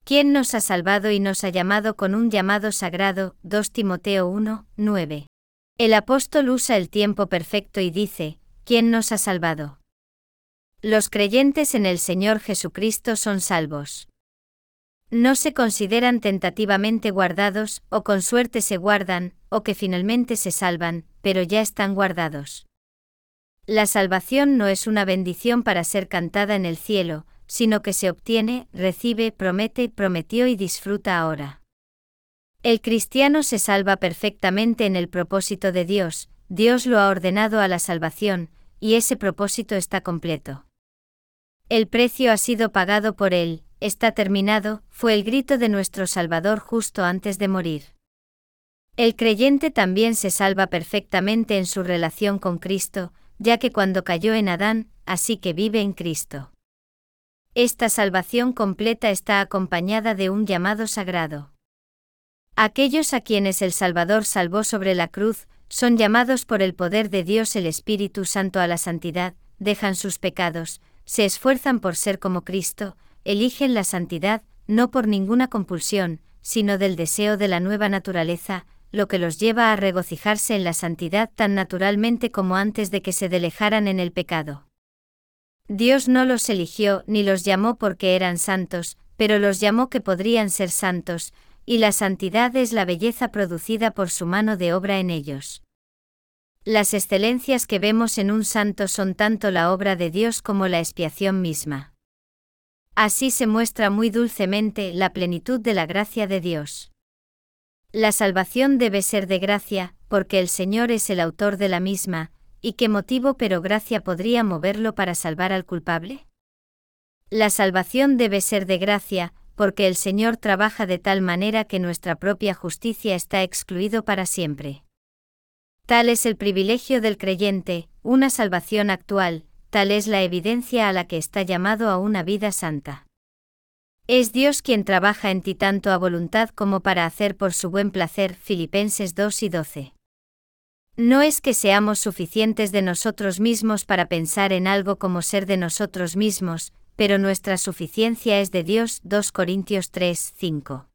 ¿Quién nos ha salvado y nos ha llamado con un llamado sagrado? 2 Timoteo 1, 9. El apóstol usa el tiempo perfecto y dice, ¿quién nos ha salvado? Los creyentes en el Señor Jesucristo son salvos. No se consideran tentativamente guardados, o con suerte se guardan, o que finalmente se salvan, pero ya están guardados. La salvación no es una bendición para ser cantada en el cielo, sino que se obtiene, recibe, promete, prometió y disfruta ahora. El cristiano se salva perfectamente en el propósito de Dios, Dios lo ha ordenado a la salvación, y ese propósito está completo. El precio ha sido pagado por él, está terminado, fue el grito de nuestro Salvador justo antes de morir. El creyente también se salva perfectamente en su relación con Cristo, ya que cuando cayó en Adán, así que vive en Cristo. Esta salvación completa está acompañada de un llamado sagrado. Aquellos a quienes el Salvador salvó sobre la cruz, son llamados por el poder de Dios el Espíritu Santo a la santidad, dejan sus pecados, se esfuerzan por ser como Cristo, eligen la santidad, no por ninguna compulsión, sino del deseo de la nueva naturaleza, lo que los lleva a regocijarse en la santidad tan naturalmente como antes de que se delejaran en el pecado. Dios no los eligió ni los llamó porque eran santos, pero los llamó que podrían ser santos, y la santidad es la belleza producida por su mano de obra en ellos. Las excelencias que vemos en un santo son tanto la obra de Dios como la expiación misma. Así se muestra muy dulcemente la plenitud de la gracia de Dios. La salvación debe ser de gracia, porque el Señor es el autor de la misma, ¿y qué motivo pero gracia podría moverlo para salvar al culpable? La salvación debe ser de gracia, porque el Señor trabaja de tal manera que nuestra propia justicia está excluido para siempre. Tal es el privilegio del creyente, una salvación actual, tal es la evidencia a la que está llamado a una vida santa. Es Dios quien trabaja en ti tanto a voluntad como para hacer por su buen placer. Filipenses 2 y 12. No es que seamos suficientes de nosotros mismos para pensar en algo como ser de nosotros mismos, pero nuestra suficiencia es de Dios. 2 Corintios 3, 5.